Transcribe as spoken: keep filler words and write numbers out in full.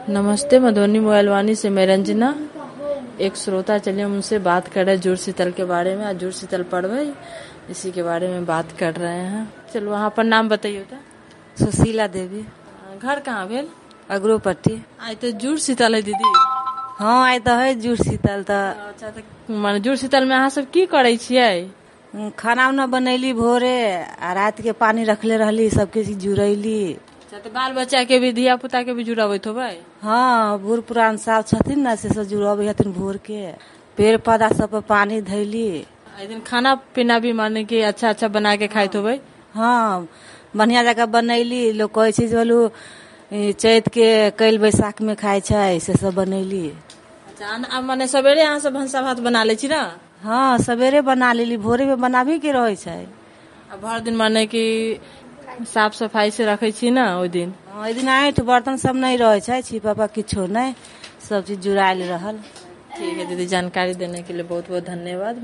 नमस्ते, Madhubani mobile वाणी से मैं रंजना। एक श्रोता चलिए हम उनसे बात कर रहे हैं जुड़ शीतल के बारे में। आज जुड़ शीतल पर्व है, इसी के बारे में बात कर रहे हैं। चलो वहाँ पर नाम बताइए। सुशीला देवी। घर कहाँ भेल? अग्रोपट्टी। आज तो जुड़ शीतल है दीदी। हाँ आज तो है जुड़ शीतल। तो अच्छा, तो माने जुड़ शीतल में अहाँ सब की करे छियै? खाना उना बनैली भोरे आ रात के पानी रखले रहली, सबके जुड़ैली। तो बाल बच्चा के भी, धिया पुता के भी जुड़ाबैत होबै? हाँ, बूढ़ पुरान साहब छथिन ना, से सब जुड़ाबै हथिन भोर के। पेड़ पौधा सब पर पानी धैली। दिन खाना पीना भी माने कि अच्छा अच्छा बना के खाइत होबै? हाँ, बढ़िया जगह बनैली। लोग कहै छै जे बोलू चैत के कैल बैसाख में खाय छै, से सब बनैली। अच्छा, माने सवेरे अहाँ सब भंसा भात बना ले छी ना? हाँ, सवेरे बना लेली, भोरे में बनाबी के रहे छै। भर दिन माने कि साफ सफाई से रखे छी ना ओइ दिन? हाँ, ओइ दिन आठ बर्तन सब नहीं रहे छै, छिपा पा किछो नहीं, सब चीज जुड़ायल रहल। ठीक है दीदी, जानकारी देने के लिए बहुत बहुत धन्यवाद।